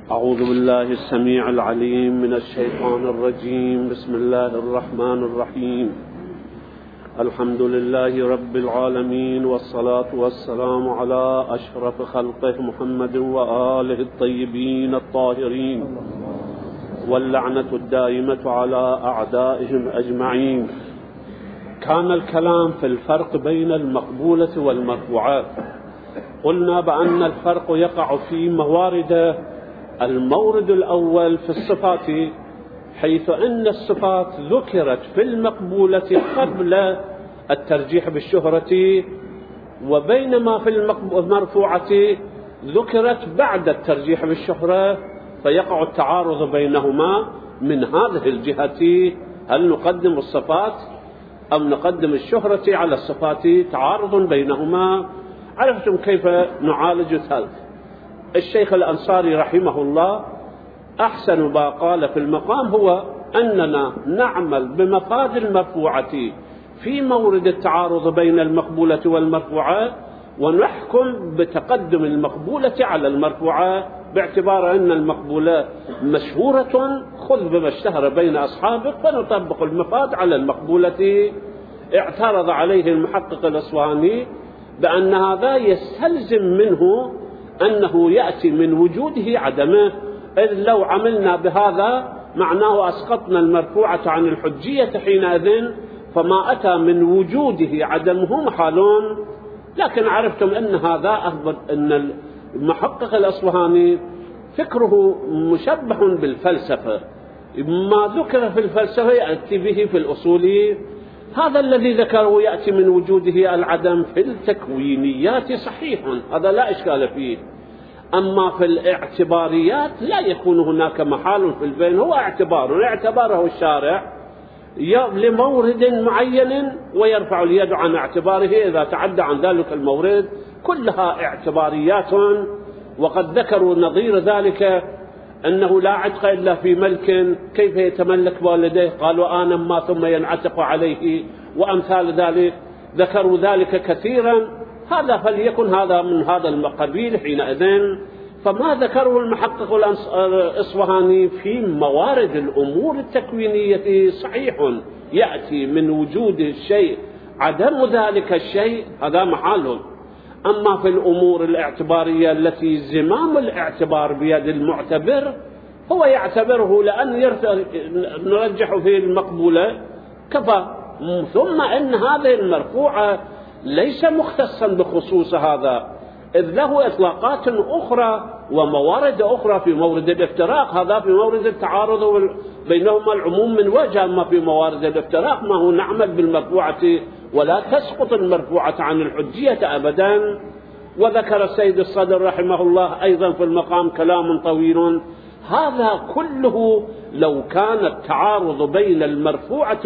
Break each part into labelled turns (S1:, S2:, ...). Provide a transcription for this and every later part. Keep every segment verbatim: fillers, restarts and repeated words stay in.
S1: أعوذ بالله السميع العليم من الشيطان الرجيم. بسم الله الرحمن الرحيم. الحمد لله رب العالمين، والصلاة والسلام على أشرف خلقه محمد وآله الطيبين الطاهرين، واللعنة الدائمة على أعدائهم أجمعين. كان الكلام في الفرق بين المقبولة والمرفوعات. قلنا بأن الفرق يقع في موارد. المورد الأول في الصفات، حيث أن الصفات ذكرت في المقبولة قبل الترجيح بالشهرة، وبينما في المرفوعة ذكرت بعد الترجيح بالشهرة، فيقع التعارض بينهما. من هذه الجهة هل نقدم الصفات أم نقدم الشهرة على الصفات؟ تعارض بينهما. عرفتم كيف نعالج ذلك؟ الشيخ الأنصاري رحمه الله أحسن ما قال في المقام هو أننا نعمل بمفاد المرفوعة في مورد التعارض بين المقبولة والمرفوعة، ونحكم بتقدم المقبولة على المرفوعة باعتبار أن المقبولة مشهورة، خذ بما اشتهر بين أصحابك، فنطبق المفاد على المقبولة. اعترض عليه المحقق الأصفهاني بأن هذا يستلزم منه أنه يأتي من وجوده عدمه، إذ لو عملنا بهذا معناه أسقطنا المرفوعة عن الحجية حينئذ، فما أتى من وجوده عدمه محال. لكن عرفتم أن هذا أثبت أن المحقق الأصفهاني فكره مشبه بالفلسفة، ما ذكر في الفلسفة يأتي به في الأصول. هذا الذي ذكره يأتي من وجوده العدم في التكوينيات صحيح، هذا لا إشكال فيه. أما في الاعتباريات لا يكون هناك محال في البين، هو اعتبار اعتباره الشارع لمورد معين ويرفع اليد عن اعتباره إذا تعدى عن ذلك المورد. كلها اعتباريات. وقد ذكروا نظير ذلك أنه لا عتق إلا في ملك، كيف يتملك والديه؟ قالوا آنا ما ثم ينعتق عليه، وأمثال ذلك. ذكروا ذلك كثيرا. هذا فليكن هذا من هذا القبيل حينئذ. فما ذكره المحقق الأصفهاني في موارد الأمور التكوينية صحيح، يأتي من وجود الشيء عدم ذلك الشيء، هذا محال. أما في الأمور الاعتبارية التي زمام الاعتبار بيد المعتبر، هو يعتبره لأن نرجح فيه المقبولة كفى. ثم أن هذه المرفوعة ليس مختصا بخصوص هذا، إذ له إطلاقات أخرى وموارد أخرى في مورد الافتراق. هذا في مورد التعارض بينهما العموم من وجه. أما في موارد الافتراق ما هو نعمل بالمرفوعة ولا تسقط المرفوعة عن الحجية أبدا. وذكر السيد الصدر رحمه الله أيضا في المقام كلام طويل. هذا كله لو كان التعارض بين المرفوعة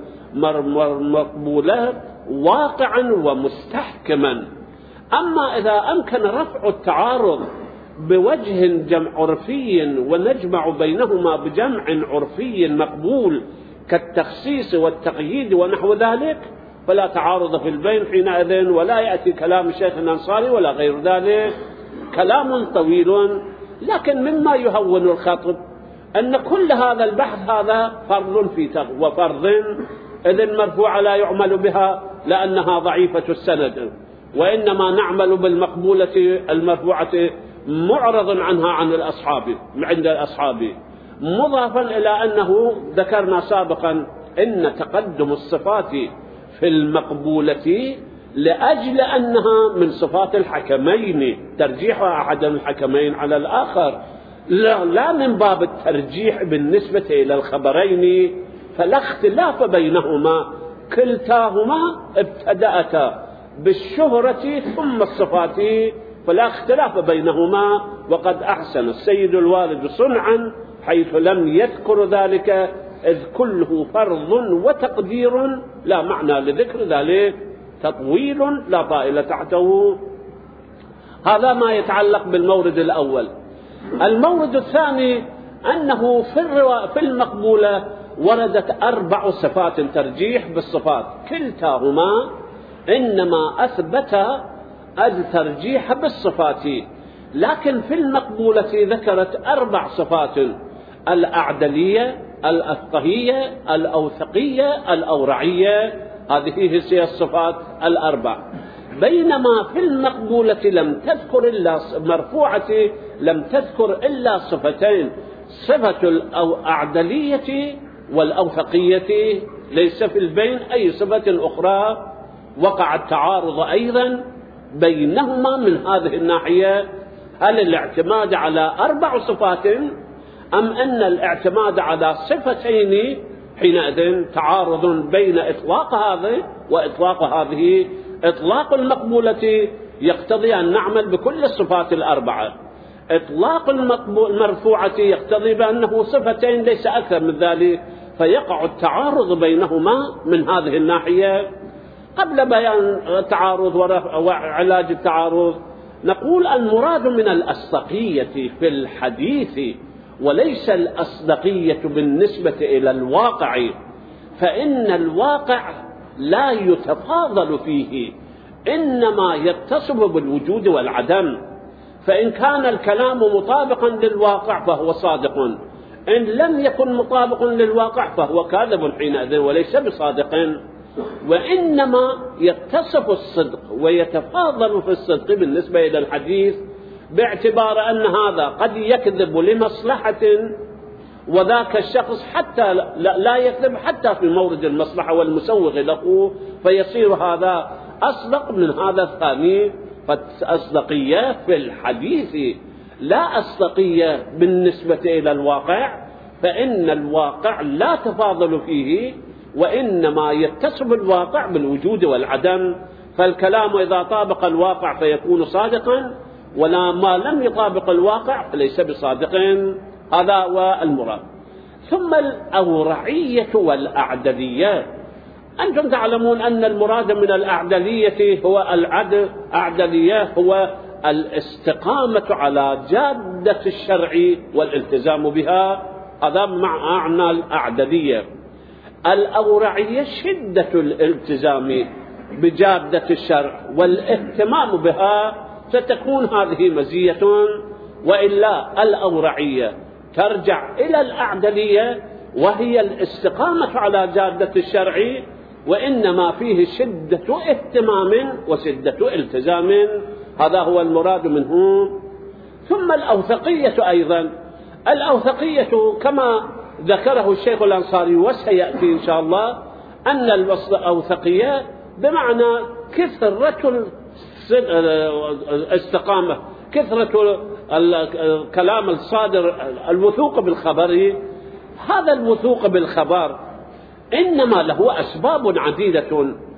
S1: والمقبولة واقعا ومستحكما. أما إذا أمكن رفع التعارض بوجه جمع عرفي ونجمع بينهما بجمع عرفي مقبول كالتخصيص والتقييد ونحو ذلك، فلا تعارض في البين حينئذ، ولا يأتي كلام الشيخ الأنصاري ولا غير ذلك. كلام طويل. لكن مما يهون الخطب أن كل هذا البحث هذا فرض في تغ وفرض، إذ المرفوعة لا يعمل بها لأنها ضعيفة السند، وإنما نعمل بالمقبولة المرفوعة معرض عنها عن الأصحاب عند الأصحاب. مضافا إلى أنه ذكرنا سابقا إن تقدم الصفات في المقبولة لأجل أنها من صفات الحكمين، ترجيح أحد الحكمين على الآخر، لا, لا من باب الترجيح بالنسبة إلى الخبرين، فلا اختلاف بينهما، كلتاهما ابتدأتا بالشهرة ثم الصفات، فلا اختلاف بينهما. وقد أحسن السيد الوالد صنعا حيث لم يذكر ذلك، إذ كله فرض وتقدير لا معنى لذكر ذلك، تطويل لا طائل تحته. هذا ما يتعلق بالمورد الأول. المورد الثاني أنه في المقبولة وردت أربع صفات ترجيح بالصفات، كلتاهما إنما أثبت الترجيح بالصفات، لكن في المقبولة ذكرت أربع صفات: الأعدلية، الأفقهية، الأوثقية، الأورعية. هذه هي الصفات الأربع. بينما في المقبولة لم تذكر إلا مرفوعة لم تذكر إلا صفتين: صفة الأعدلية والأوثقية. ليس في البين أي صفة أخرى. وقع التعارض أيضا بينهما من هذه الناحية: هل الاعتماد على أربع صفات أم أن الاعتماد على صفتين؟ حينئذ تعارض بين إطلاق هذه وإطلاق هذه. إطلاق المقبولة يقتضي أن نعمل بكل الصفات الأربعة. إطلاق المرفوعة يقتضي بأنه صفتين ليس أكثر من ذلك، فيقع التعارض بينهما من هذه الناحية. قبل بيان التعارض وعلاج التعارض نقول المراد من الأصدقية في الحديث وليس الأصدقية بالنسبة إلى الواقع، فإن الواقع لا يتفاضل فيه، إنما يتصف بالوجود والعدم. فإن كان الكلام مطابقا للواقع فهو صادق، إن لم يكن مطابقا للواقع فهو كاذب حينئذ وليس بصادق. وإنما يتصف الصدق ويتفاضل في الصدق بالنسبة إلى الحديث، باعتبار أن هذا قد يكذب لمصلحة وذاك الشخص حتى لا يكذب حتى في مورد المصلحة والمسوغ له، فيصير هذا أصدق من هذا الثاني. فالأصدقية في الحديث لا أصدقية بالنسبة إلى الواقع، فإن الواقع لا تفاضل فيه، وإنما يتصف الواقع بالوجود والعدم. فالكلام إذا طابق الواقع فيكون صادقا، ولا ما لم يطابق الواقع فليس بصادق. هذا هو المراد. ثم الأورعية والأعدلية. أنتم تعلمون أن المراد من الأعدلية هو العدل. أعدلية هو الاستقامة على جادة الشرع والالتزام بها، هذا معنى الأعدلية. الأورعية شدة الالتزام بجادة الشرع والاهتمام بها، ستكون هذه مزية. وإلا الأورعية ترجع إلى الأعدلية وهي الاستقامة على جادة الشرع، وإنما فيه شدة اهتمام وشدة التزام. هذا هو المراد منه. ثم الأوثقية أيضا. الأوثقية كما ذكره الشيخ الأنصاري وسيأتي إن شاء الله، أن الأوثقية بمعنى كثرة الاستقامة، كثرة الكلام الصادر، الوثوق بالخبر. هذا الوثوق بالخبر إنما له أسباب عديدة،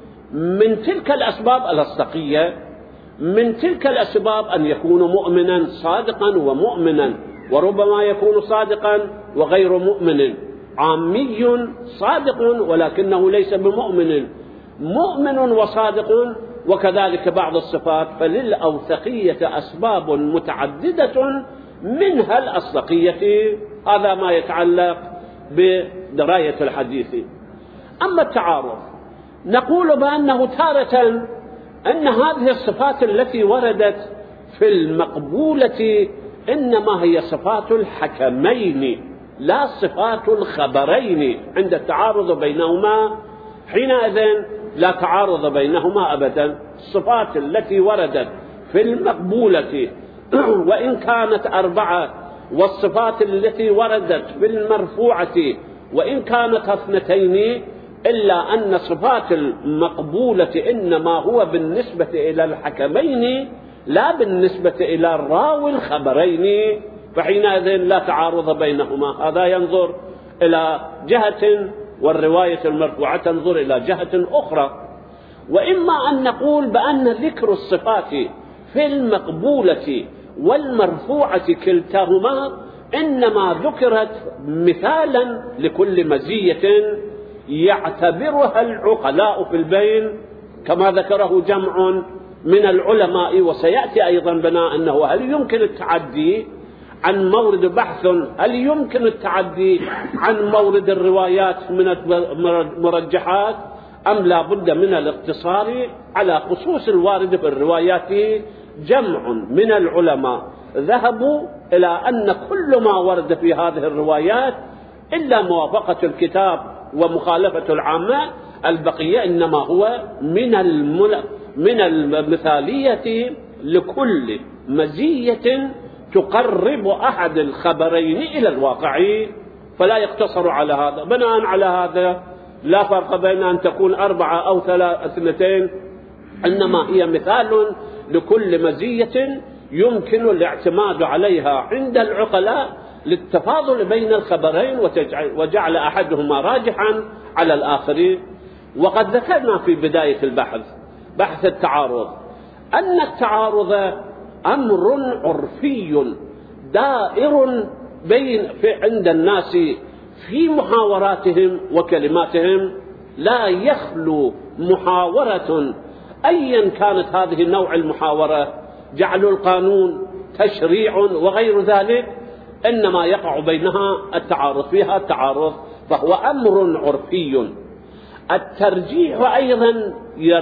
S1: من تلك الأسباب الأصدقية، من تلك الأسباب أن يكون مؤمنا صادقا ومؤمنا، وربما يكون صادقا وغير مؤمن، عامي صادق ولكنه ليس بمؤمن، مؤمن وصادق، وكذلك بعض الصفات. فللأوثقية أسباب متعددة منها الأصدقية. هذا ما يتعلق بدراية الحديث. أما التعارض نقول بأنه تارة أن هذه الصفات التي وردت في المقبولة إنما هي صفات الحكمين لا صفات الخبرين. عند التعارض بينهما حينئذ لا تعارض بينهما أبدا. الصفات التي وردت في المقبولة وإن كانت أربعة، والصفات التي وردت في المرفوعة وإن كانت اثنتين، إلا أن صفات المقبولة إنما هو بالنسبة إلى الحكمين لا بالنسبة إلى الراوي الخبرين، فحينئذ لا تعارض بينهما. هذا ينظر إلى جهة، والرواية المرفوعة تنظر إلى جهة أخرى. وإما أن نقول بأن ذكر الصفات في المقبولة والمرفوعة كلتاهما إنما ذكرت مثالا لكل مزية يعتبرها العقلاء في البين، كما ذكره جمع من العلماء. وسيأتي أيضا بنا أنه هل يمكن التعدي عن مورد بحث، هل يمكن التعدي عن مورد الروايات من المرجحات، أم لا بد من الاقتصار على خصوص الوارد في الروايات. جمع من العلماء ذهبوا إلى أن كل ما ورد في هذه الروايات إلا موافقة الكتاب ومخالفة العامة، البقية إنما هو من من المثالية لكل مزية تقرب أحد الخبرين إلى الواقع، فلا يقتصر على هذا. بناء على هذا لا فرق بين أن تكون أربعة أو اثنتين، إنما هي مثال لكل مزية يمكن الاعتماد عليها عند العقلاء للتفاضل بين الخبرين وجعل أحدهما راجحا على الآخر. وقد ذكرنا في بداية البحث بحث التعارض أن التعارض أمر عرفي دائر بين في عند الناس في محاوراتهم وكلماتهم، لا يخلو محاورة أيا كانت هذه النوع المحاورة، جعل القانون، تشريع وغير ذلك، إنما يقع بينها التعارض، فيها التعارض، فهو أمر عرفي. الترجيح أيضا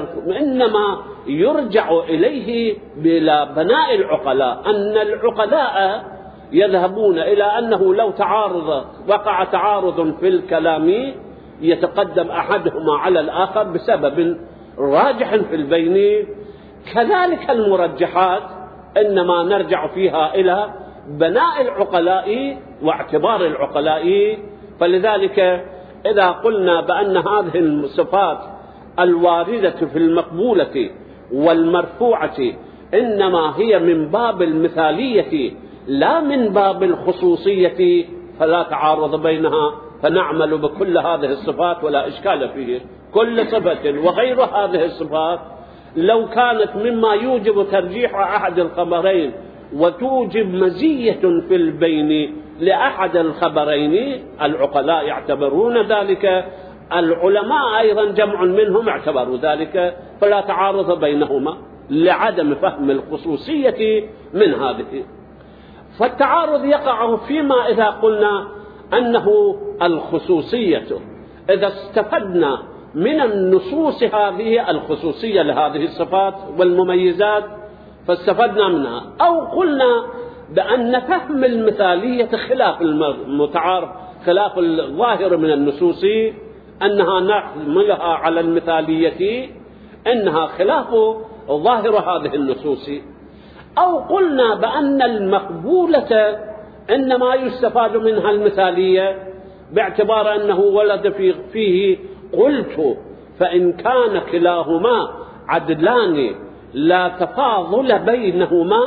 S1: إنما يرجع إليه بلا بناء العقلاء، أن العقلاء يذهبون إلى أنه لو تعارض وقع تعارض في الكلام يتقدم أحدهما على الآخر بسبب راجح في البين. كذلك المرجحات إنما نرجع فيها إلى بناء العقلاء واعتبار العقلاء. فلذلك إذا قلنا بأن هذه الصفات الواردة في المقبولة والمرفوعة إنما هي من باب المثالية لا من باب الخصوصية، فلا تعارض بينها، فنعمل بكل هذه الصفات ولا إشكال فيه. كل صفة وغير هذه الصفات لو كانت مما يوجب ترجيح أحد الخبرين وتوجب مزية في البين لأحد الخبرين، العقلاء يعتبرون ذلك، العلماء أيضا جمع منهم اعتبروا ذلك، فلا تعارض بينهما لعدم فهم الخصوصية من هذه. فالتعارض يقع فيما إذا قلنا أنه الخصوصية، إذا استفدنا من النصوص هذه الخصوصية لهذه الصفات والمميزات فاستفدنا منها، أو قلنا بأن فهم المثالية خلاف المتعارض، خلاف الظاهر من النصوص، أنها نحملها على المثالية أنها خلاف ظاهر هذه النصوص، أو قلنا بأن المقبولة إنما يستفاد منها المثالية باعتبار أنه ولد فيه قلت، فإن كان كلاهما عدلان لا تفاضل بينهما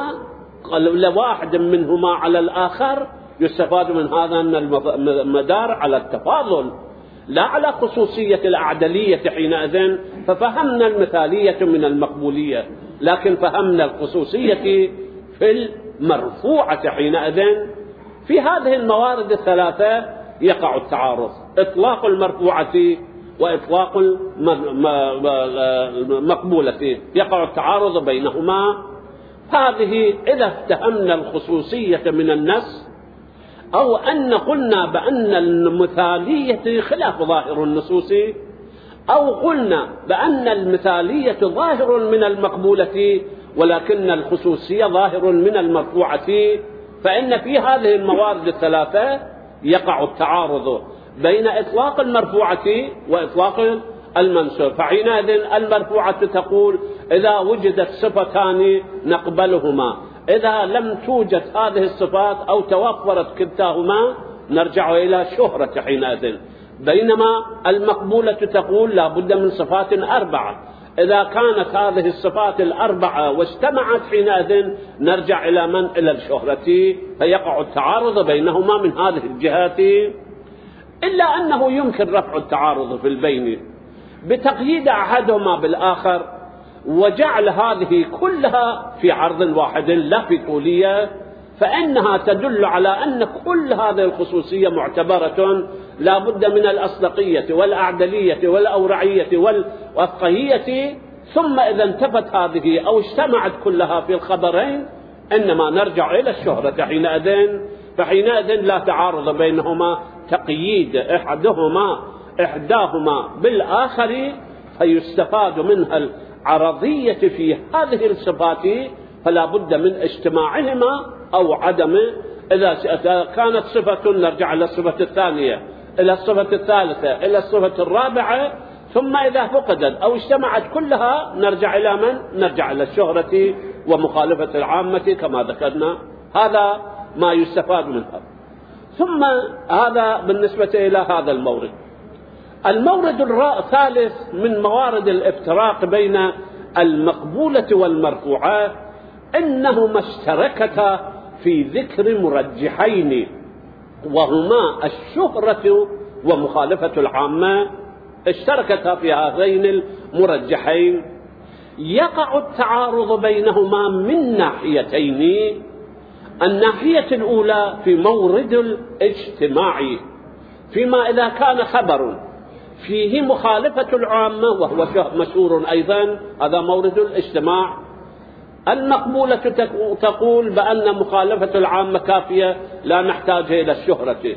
S1: لواحد منهما على الآخر، يستفاد من هذا أن المدار على التفاضل لا على خصوصية الأعدلية حينئذ، ففهمنا المثالية من المقبولية، لكن فهمنا الخصوصية في المرفوعة حينئذ. في هذه الموارد الثلاثة يقع التعارض، إطلاق المرفوعة وإطلاق المقبولة، يقع التعارض بينهما. هذه إذا افتهمنا الخصوصية من النص، أو أن قلنا بأن المثالية خلاف ظاهر النصوص، أو قلنا بأن المثالية ظاهر من المقبولة ولكن الخصوصية ظاهر من المرفوعة، فإن في هذه الموارد الثلاثة يقع التعارض بين إطلاق المرفوعة وإطلاق المنصوب. فحينئذ المرفوعة تقول إذا وجدت صفتان نقبلهما، إذا لم توجد هذه الصفات أو توفرت كلتاهما نرجع إلى شهرة حينئذ. بينما المقبولة تقول لا بد من صفات أربعة، إذا كانت هذه الصفات الأربعة واجتمعت حينئذ نرجع إلى من؟ إلى الشهرة، فيقع التعارض بينهما من هذه الجهات. إلا أنه يمكن رفع التعارض في البين بتقييد أحدهما بالآخر وجعل هذه كلها في عرض واحد لا في طولية، فإنها تدل على أن كل هذه الخصوصية معتبرة لا بد من الأصدقية والأعدلية والأورعية والوفقية، ثم إذا انتفت هذه أو اجتمعت كلها في الخبرين إنما نرجع إلى الشهرة حينئذ. فحينئذ لا تعارض بينهما، تقييد إحدهما إحداهما بالآخر فيستفاد منها العرضية في هذه الصفات، فلا بد من اجتماعهما أو عدمه. إذا كانت صفة نرجع إلى الصفة الثانية، إلى الصفة الثالثة، إلى الصفة الرابعة، ثم إذا فقدت أو اجتمعت كلها نرجع إلى من؟ نرجع إلى الشهرة ومخالفة العامة كما ذكرنا. هذا ما يستفاد منها. ثم هذا بالنسبة إلى هذا المورد. المورد الثالث من موارد الافتراق بين المقبولة والمرفوعة إنهما اشتركتا في ذكر مرجحين، وهما الشهرة ومخالفة العامة. اشتركتا في هذين المرجحين. يقع التعارض بينهما من ناحيتين. الناحية الأولى في مورد الاجتماع، فيما إذا كان خبر فيه مخالفة العامة وهو مشهور أيضا، هذا مورد الاجتماع. المقبولة تقول بأن مخالفة العامة كافية لا نحتاج إلى الشهرة.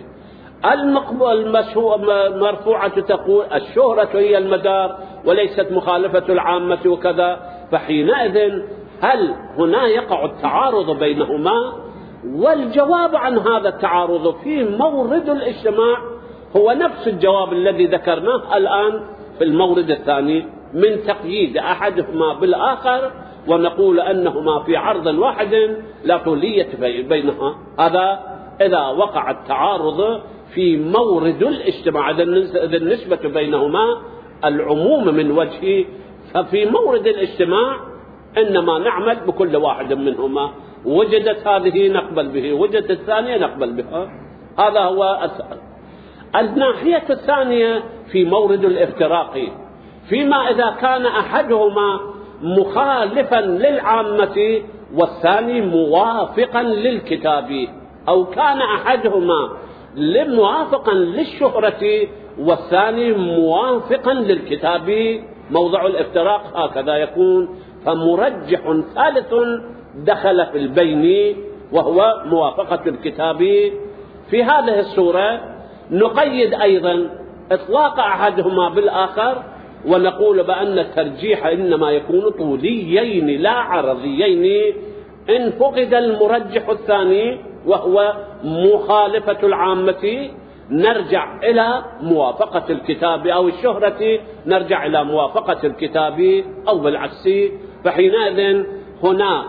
S1: المرفوعة تقول الشهرة هي المدار وليست مخالفة العامة وكذا. فحينئذ هل هنا يقع التعارض بينهما؟ والجواب عن هذا التعارض في مورد الاجتماع هو نفس الجواب الذي ذكرناه الآن في المورد الثاني، من تقييد أحدهما بالآخر ونقول أنهما في عرض واحد لا طولية بينها. هذا إذا وقع التعارض في مورد الاجتماع، إذا النسبة بينهما العموم من وجه، ففي مورد الاجتماع إنما نعمل بكل واحد منهما. وجدت هذه نقبل به، وجدت الثانية نقبل بها. هذا هو الثالث. الناحية الثانية في مورد الافتراق، فيما إذا كان أحدهما مخالفا للعامة والثاني موافقا للكتاب، أو كان أحدهما موافقا للشهرة والثاني موافقا للكتاب. موضع الافتراق هكذا يكون. فمرجح ثالث دخل في البين وهو موافقة الكتاب. في هذه الصورة نقيد أيضا إطلاق أحدهما بالآخر ونقول بأن الترجيح إنما يكون طوليين لا عرضيين. إن فقد المرجح الثاني وهو مخالفة العامة نرجع إلى موافقة الكتاب، أو الشهرة نرجع إلى موافقة الكتاب، أو بالعكس. فحينئذ هنا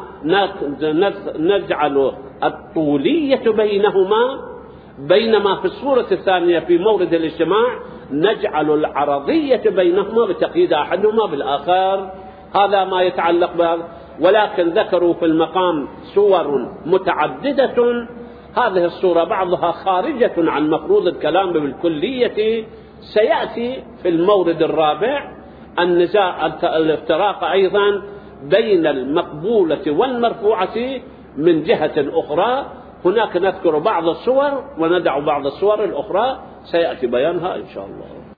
S1: نجعل الطولية بينهما، بينما في الصورة الثانية في مورد الاجتماع نجعل العرضية بينهما بتقييد أحدهما بالآخر. هذا ما يتعلق بهذا. ولكن ذكروا في المقام صور متعددة. هذه الصورة بعضها خارجة عن مفروض الكلام بالكلية، سيأتي في المورد الرابع النزاع الافتراق أيضا بين المقبولة والمرفوعة من جهة أخرى. هناك نذكر بعض الصور وندع بعض الصور الأخرى سيأتي بيانها إن شاء الله.